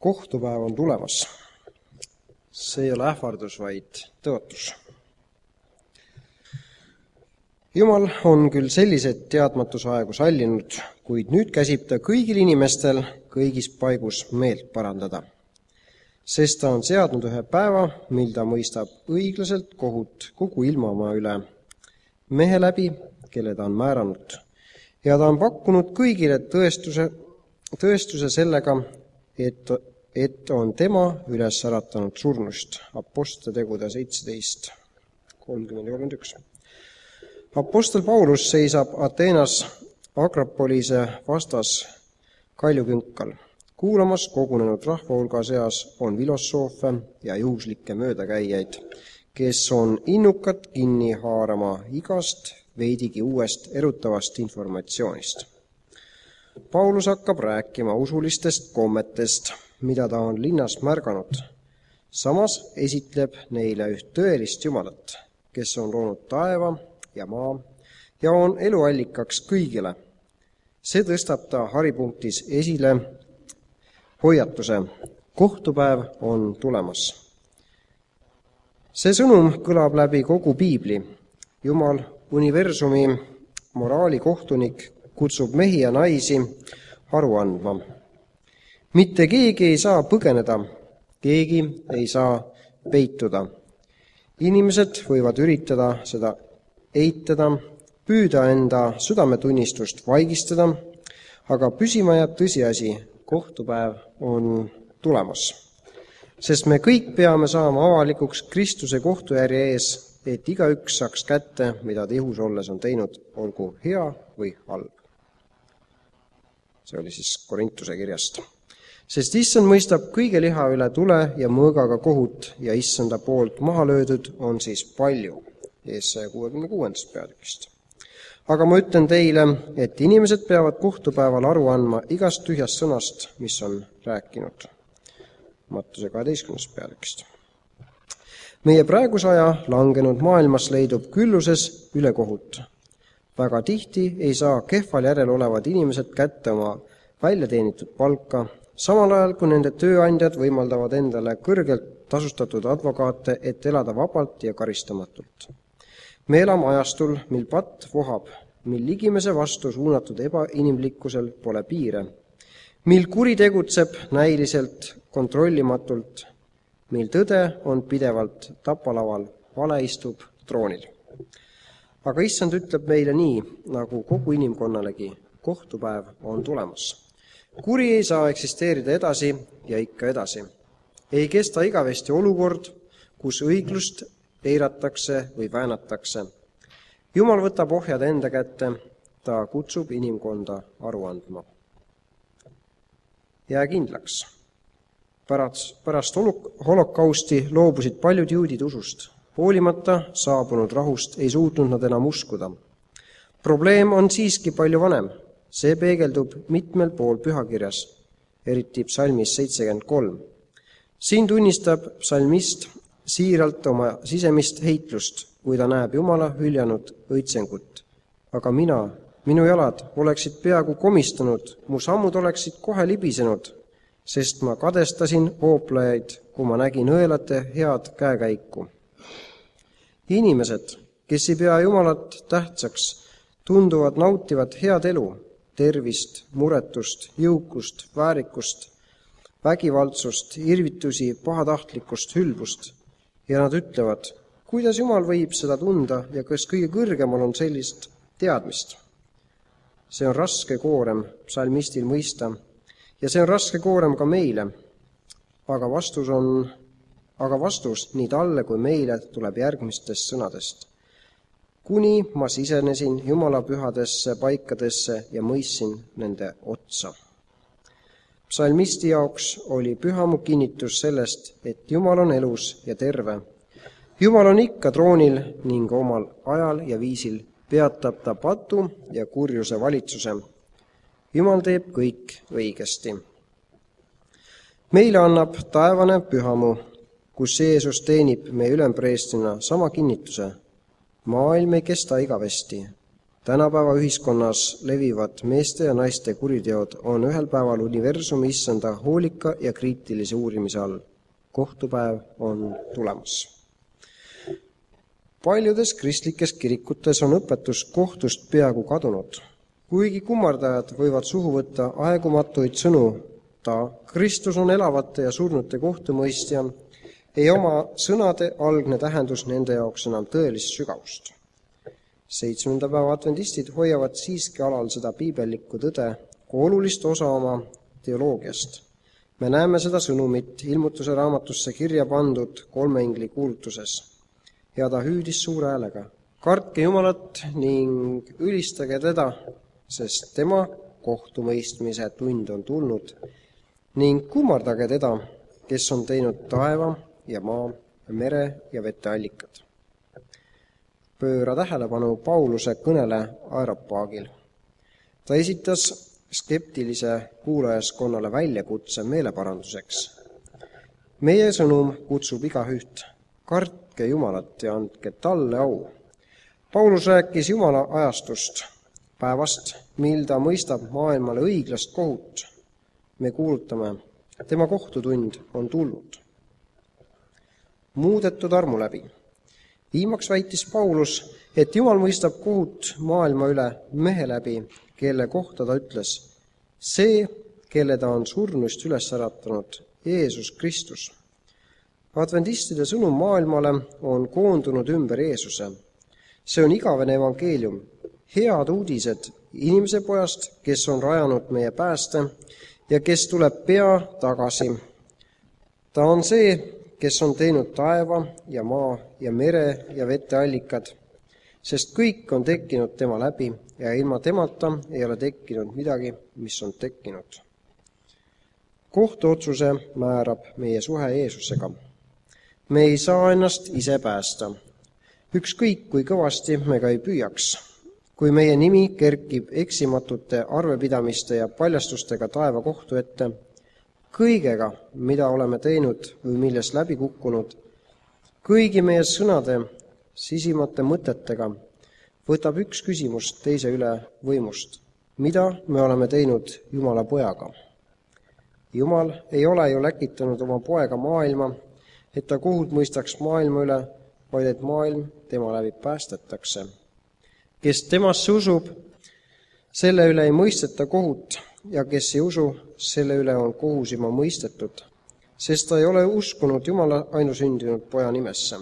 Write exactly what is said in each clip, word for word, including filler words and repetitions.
kohtupäev on tulemas. See ei ole ähvardus, vaid tõotus. Jumal on küll sellised teadmatusaegu sallinud, kuid nüüd käsib ta kõigil inimestel kõigis paigus meelt parandada. Sest ta on seadnud ühe päeva, mil ta mõistab õiglaselt kohut kogu ilmamaa üle, mehe läbi, kelle ta on määranud. Ja ta on pakkunud kõigile tõestuse, tõestuse sellega, et, et on tema üles äratanud surnust. Apostlite tegude seitseteist kolmkümmend kolmkümmend üks. Apostel Paulus seisab Ateenas Akrapolise vastas kaljukünkal. Kuulamas kogunenud rahva hulga seas on filosoofe ja juhuslikke möödakäijaid, kes on innukad kinni haarama igast veidigi uuest erutavast informatsioonist. Paulus hakkab rääkima usulistest kommetest, mida ta on linnas märganud. Samas esitleb neile üht tõelist Jumalat, kes on loonud taeva ja maa ja on eluallikaks kõigile. See tõstab ta haripunktis esile hoiatuse. Kohtupäev on tulemas. See sõnum kõlab läbi kogu Piibli. Jumal, universumi moraalikohtunik, kutsub mehi ja naisi aru andma. Mitte keegi ei saa põgeneda, keegi ei saa peituda. Inimesed võivad üritada seda eitada, püüda enda südametunnistust vaigistada, aga püsima jääb tõsiasi, kohtupäev on tulemas. Sest me kõik peame saama avalikuks Kristuse kohtujärje ees, et igaüks saaks kätte, mida ta ihus olles on teinud, olgu hea või halb. See oli siis Korintuse kirjast. Sest issand mõistab kõige liha üle tule ja mõõgaga kohut ja issanda poolt maha löödud on siis palju. Jeesaja kuuekümne kuuendast peatükist. Aga ma ütlen teile, et inimesed peavad kohtupäeval aru andma igast tühjast sõnast, mis on rääkinud. Mattuse kaheteistkümnendast peatükist. Meie praeguse aja langenud maailmas leidub külluses ülekohut. Väga tihti ei saa kehval järel olevad inimesed kätte oma väljateenitud palka, samal ajal kui nende tööandjad võimaldavad endale kõrgelt tasustatud advokaate, et elada vabalt ja karistamatult. Me elame ajastul, mil patt vohab, mil ligimese vastu suunatud ebainimlikkusel pole piire, mil kuri tegutseb näiliselt kontrollimatult, mil tõde on pidevalt tapalaval, vale istub troonil. Aga issand ütleb meile nii, nagu kogu inimkonnalegi, kohtupäev on tulemas. Kuri ei saa eksisteerida edasi ja ikka edasi. Ei kesta igavesti olukord, kus õiglust eiratakse või väänatakse. Jumal võtab ohjad enda kätte, ta kutsub inimkonda aru andma. Jää kindlaks. Pärast, pärast holokausti loobusid paljud juudid usust. Hoolimata saabunud rahust ei suutnud nad enam uskuda. Probleem on siiski palju vanem. See peegeldub mitmel pool pühakirjas, eriti psalmis seitsekümmend kolm. Siin tunnistab psalmist siiralt oma sisemist heitlust, kui ta näeb Jumala hüljanud õitsengut. Aga mina, minu jalad oleksid peaaegu komistanud, mu sammud oleksid kohe libisenud, sest ma kadestasin hooplejaid, kui ma nägin õelate head käekäiku. Inimesed, kes ei pea Jumalat tähtsaks, tunduvad nautivat head elu, tervist, muretust, jõukust, väärikust, vägivaldsust, irvitusi, pahatahtlikkust, hülbust. Ja nad ütlevad, kuidas Jumal võib seda tunda ja kas kõige kõrgemal on sellist teadmist. See on raske koorem psalmistil mõista ja see on raske koorem ka meile. Aga vastus on, aga vastus nii talle kui meile tuleb järgmistest sõnadest. Kuni ma sisenesin Jumala pühadesse paikadesse ja mõistsin nende otsa. Psalmisti jaoks oli pühamu kinnitus sellest, et Jumal on elus ja terve. Jumal on ikka troonil ning omal ajal ja viisil peatab ta patu ja kurjuse valitsuse. Jumal teeb kõik õigesti. Meile annab taevane pühamu, kus Jeesus teenib meie ülempreestrina sama kinnituse. Maailm ei kesta igavesti. Tänapäeva ühiskonnas levivad meeste ja naiste kuriteod on ühel päeval universumi issanda hoolika ja kriitilise uurimise all. Kohtupäev on tulemas. Paljudes kristlikes kirikutes on õpetus kohtust peaaegu kadunud. Kuigi kummardajad võivad suhu võtta aegumatuid sõnu, ta Kristus on elavate ja surnute kohtumõistja, ei oma sõnade algne tähendus nende jaoks enam tõelist sügavust. Seitsmenda päeva adventistid hoiavad siiski alal seda piibellikku tõde kui olulist osa oma teoloogiast. Me näeme seda sõnumit ilmutuse raamatusse kirja pandud kolme ingli kuulutuses. Ja ta hüüdis suure häälega: kartke Jumalat ning ülistage teda, sest tema kohtumõistmise tund on tulnud, ning kummardage teda, kes on teinud taeva ja maa, mere ja vete allikad. Pööra tähelepanu Pauluse kõnele Areopaagil. Ta esitas skeptilise kuulajaskonnale väljakutse meeleparanduseks. Meie sõnum kutsub igaüht: kartke Jumalat ja andke talle au. Paulus rääkis Jumala ajastust, päevast, mil ta mõistab maailmale õiglast kohut. Me kuulutame, tema kohtutund on tulnud. Muudetud armu läbi. Viimaks väitis Paulus, et Jumal mõistab kohut maailma üle mehe läbi, kelle kohta ta ütles: see, kelle ta on surnust üles äratanud, Jeesus Kristus. Adventistide sõnum maailmale on koondunud ümber Jeesuse. See on igavene evangeelium, head uudised inimese pojast, kes on rajanud meie pääste ja kes tuleb pea tagasi. Ta on see, kes on teinud taeva ja maa ja mere ja vete allikad, sest kõik on tekkinud tema läbi ja ilma temata ei ole tekkinud midagi, mis on tekkinud. Kohtuotsuse määrab meie suhe Jeesusega. Me ei saa ennast ise päästa. Ükskõik, kui kõvasti me ka ei püüaks. Kui meie nimi kerkib eksimatute arvepidamiste ja paljastustega taeva kohtu ette, kõigega, mida oleme teinud või milles läbi kukkunud, kõigi meie sõnade, sisimate mõtetega, võtab üks küsimus teise üle võimust. Mida me oleme teinud Jumala pojaga? Jumal ei ole ju läkitanud oma poega maailma, et ta kohut mõistaks maailma üle, vaid et maailm tema läbi päästetakse. Kes temasse usub, selle üle ei mõisteta kohut, ja kes ei usu, selle üle on kohus juba mõistetud, sest ta ei ole uskunud Jumala ainusündinud poja nimesse.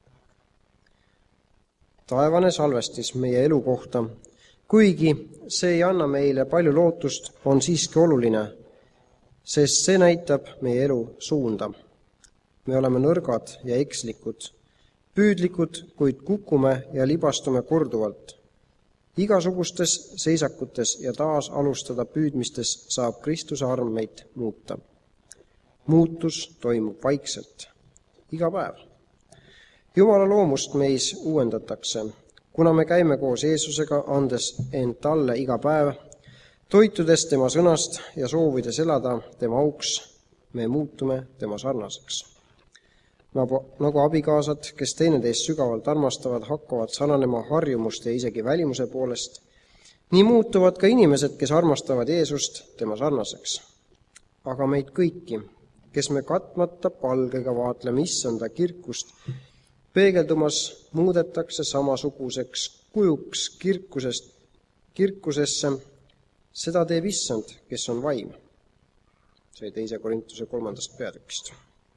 Taevane salvestis meie elu kohta, kuigi see ei anna meile palju lootust, on siiski oluline, sest see näitab meie elu suunda. Me oleme nõrgad ja ekslikud, püüdlikud, kuid kukume ja libastume korduvalt. Igasugustes seisakutes ja taas alustada püüdmistes saab Kristuse arm meid muuta. Muutus toimub vaikselt, iga päev. Jumala loomust meis uuendatakse, kuna me käime koos Jeesusega, andes end talle iga päev, toitudes tema sõnast ja soovides elada tema auks, me muutume tema sarnaseks. Nagu, nagu abikaasad, kes teineteist sügavalt armastavad, hakkavad sarnanema harjumuste ja isegi välimuse poolest, nii muutuvad ka inimesed, kes armastavad Jeesust tema sarnaseks. Aga meid kõiki, kes me katmata palgega vaatleme issanda kirkust, peegeldumas muudetakse samasuguseks kujuks kirkusest, kirkusesse, seda teeb issand, kes on vaim. See teise Korintuse kolmandast peatükist.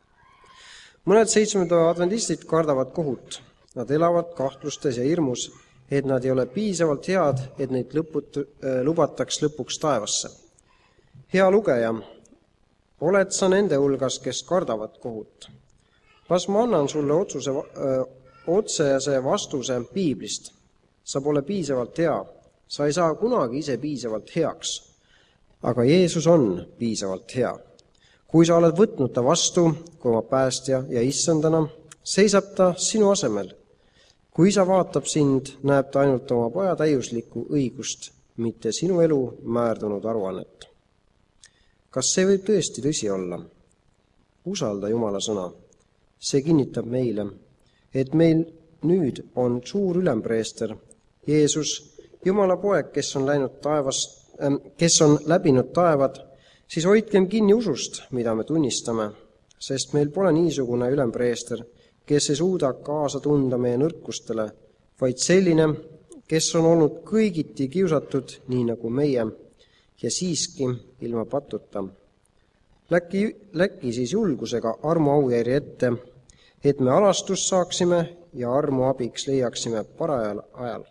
Mõned seitsmenda adventistid kardavad kohut. Nad elavad kahtlustes ja hirmus, et nad ei ole piisavalt head, et neid lõput, lubataks lõpuks taevasse. Hea lugeja, oled sa nende hulgas, kes kardavad kohut? Las ma annan sulle otsuse, öö, otsese vastuse piiblist. Sa pole piisavalt hea. Sa ei saa kunagi ise piisavalt heaks. Aga Jeesus on piisavalt hea. Kui sa oled võtnud ta vastu kui oma päästja ja issandana, seisab ta sinu asemel. Kui isa vaatab sind, näeb ta ainult oma poja täiuslikku õigust, mitte sinu elu määrdunud aruannet. Kas see võib tõesti tõsi olla? Usalda Jumala sõna. See kinnitab meile, et meil nüüd on suur ülempreester, Jeesus, Jumala poeg, kes on läinud taevast, äh, kes on läbinud taevad, siis hoidkem kinni usust, mida me tunnistame, sest meil pole niisugune ülempreester, kes ei suuda kaasa tunda meie nõrkustele, vaid selline, kes on olnud kõigiti kiusatud, nii nagu meie, ja siiski ilma patuta. Läki, läki siis julgusega armu aujärje ette, et me alastust saaksime ja armu abiks leiaksime parajal ajal.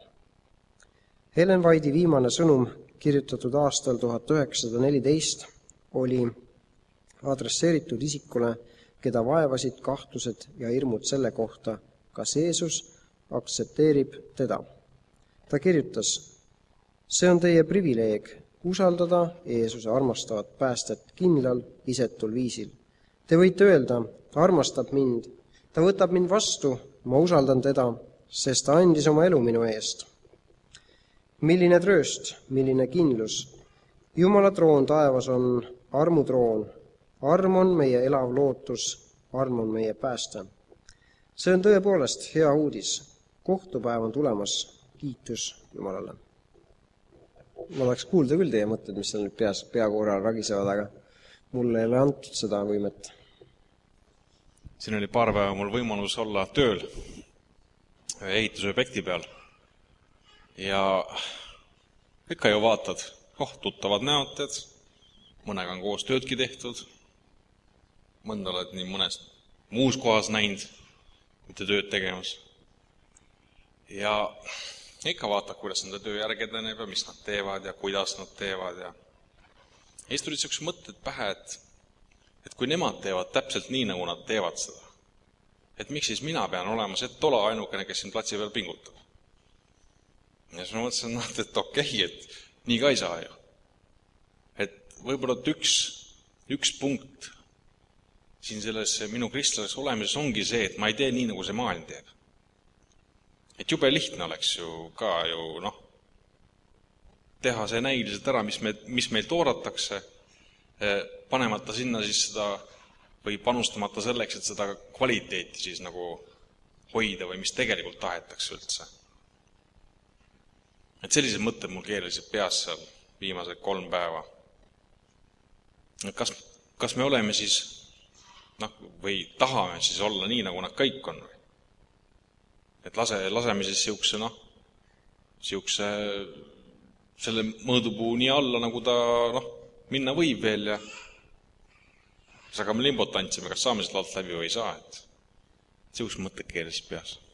Ellen White'i viimane sõnum, kirjutatud aastal tuhat üheksasada neliteist, oli adresseeritud isikule, keda vaevasid kahtlused ja hirmud selle kohta, kas Jeesus aktsepteerib teda. Ta kirjutas, see on teie privileeg usaldada Jeesuse armastavat päästet kindlal, isetul viisil. Te võite öelda, armastab mind, ta võtab mind vastu, ma usaldan teda, sest ta andis oma elu minu eest. Milline trööst, milline kindlus. Jumala troon taevas on armutroon. Arm on meie elav lootus, arm on meie pääste. See on tõepoolest hea uudis. Kohtupäev on tulemas. Kiitus Jumalale. Ma tahaks kuulda küll teie mõtted, mis seal nüüd peas, peakoorral ragisevad, aga mulle ei ole antud seda võimet. Siin oli paar päeva mul võimalus olla tööl ehitusobjekti peal. Ja ikka ju vaatad, oh, tuttavad näoted, mõnega on koos töödki tehtud, mõnda oled nii mõnes muus kohas näinud, mitte tööd tegemas. Ja ikka vaatad, kuidas nende töö järgi edeneb ja mis nad teevad ja kuidas nad teevad. Ja, ja siis tulid sellised mõtted pähe, et, et kui nemad teevad täpselt nii, nagu nad teevad seda, et miks siis mina pean olema see tola ainukene, kes siin platsi peal pingutab. Ja siis ma mõtlesin, et okei, et nii ka ei saa ju. Et võib-olla üks, üks punkt siin selles minu kristlaseks olemises ongi see, et ma ei tee nii, nagu see maailm teeb. Et jube lihtne oleks ju ka ju, noh, teha see näiliselt ära, mis, me, mis meil tooratakse, panemata sinna siis seda või panustamata selleks, et seda kvaliteeti siis nagu hoida või mis tegelikult tahetakse üldse. Et sellised mõtted mul keerelisid peas seal viimased kolm päeva. Kas, kas me oleme siis, noh, või tahame siis olla nii, nagu nad kõik on? Et lase, laseme siis siukse, noh, siukse, selle mõõdupuu nii alla, nagu ta, noh, minna võib veel ja siis aga me limbot andsime, kas saame seda alt läbi või ei saa, et siuks mõtted keerelisid peas.